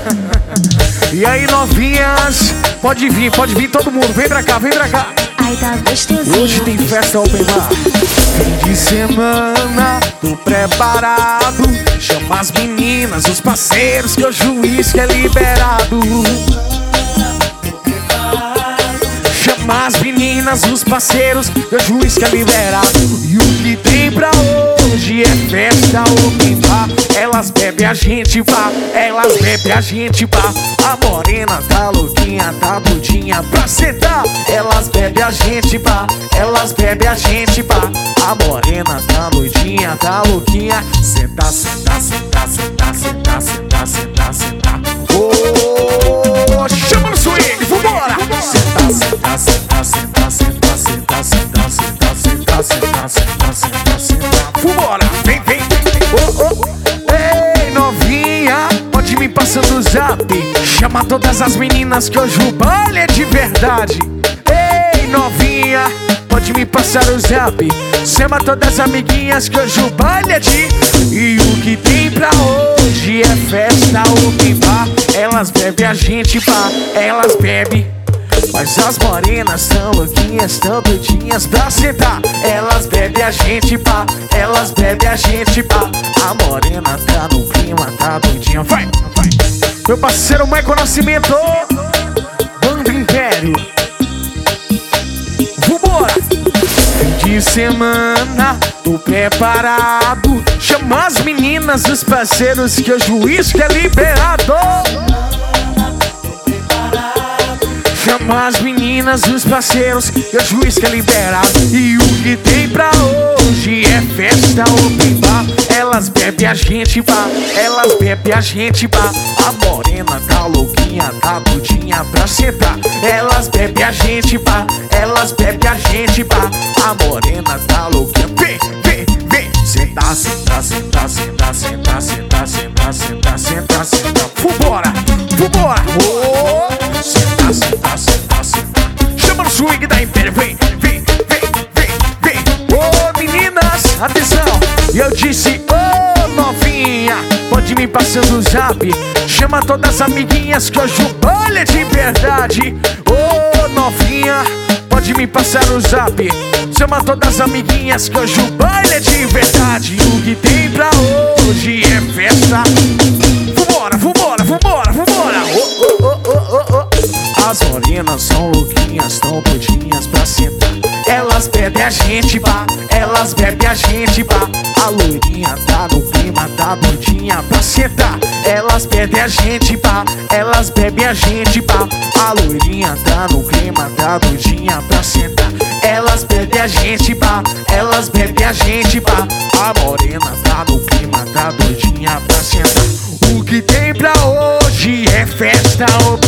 E aí, novinhas, pode vir todo mundo, vem pra cá, vem pra cá. Ai, tá gostosinho. Hoje tem festa open bar. Fim de semana, tô preparado. Chama as meninas, os parceiros, que hoje o uísque é liberado. Chama as meninas, os parceiros, que hoje o uísque é liberado. E o que tem pra hoje é festa open bar. Elas bebem, a gente vá, elas bebem, a gente vá. A morena tá louquinha, tá doidinha pra sentar. Elas bebem, a gente vá, elas bebem, a gente vá. A morena tá doidinha, tá louquinha. Senta, senta, senta, senta, senta, senta, senta, senta. Oh, chama no swing, vambora! Senta, senta, senta, senta, senta, senta, senta, senta, senta, senta, senta, senta, senta. Vambora, vem, vem, vem. Ei, novinha, pode me passando o zap. Chama todas as meninas que hoje o baile é de verdade. Ei, novinha, pode me passar o zap. Chama todas as amiguinhas que hoje o baile é de... E o que tem pra hoje é festa open bar. Elas bebem, a gente pá, elas bebem. Mas as morenas tão louquinhas, tão doidinhas pra sentar. Elas bebem, a gente pá, elas bebem, a gente pá. A morena tá no clima, tá doidinha. Vai, vai. Meu parceiro Michael Nascimento, Banda Império. Vambora! Fim de semana, tô preparado. Chama as meninas, os parceiros, que hoje o uísque é liberado. Chama as meninas, os parceiros, que hoje o uísque é liberado. E o que tem pra hoje é festa open bar. Elas bebem, a gente vá, elas bebem, a gente vá. A morena tá louquinha, tá doidinha pra sentar. Elas bebem, a gente vá, elas bebem, a gente vá. A morena tá louquinha, vem, vem, vem. Senta, senta, senta, senta, senta, senta, senta, senta, senta, senta. Vambora, vambora. Oh, senta, senta, senta, senta. Chama no swing da Império, vem, vem, vem, vem, vem. Oh, meninas, atenção. E eu disse, oh, novinha, pode me passando o zap. Chama todas as amiguinhas que hoje o baile é de verdade. Oh, novinha, pode me passar o zap. Chama todas as amiguinhas que hoje o baile é de verdade. O que tem pra hoje é festa. Vambora, vambora, vambora, vambora. Oh, oh, oh, oh, oh, oh. As morenas são louquinhas, tão doidinhas pra sentar. Elas bebem, a gente vá, elas bebem, a gente vá. A loirinha tá no clima, tá doidinha pra sentar. Elas bebem, a gente vá, elas bebem, a gente vá. A loirinha tá no clima, tá doidinha pra sentar. Elas bebem, a gente vá, elas bebem, a gente vá. A morena tá no clima, tá doidinha pra sentar. O que tem pra hoje é festa.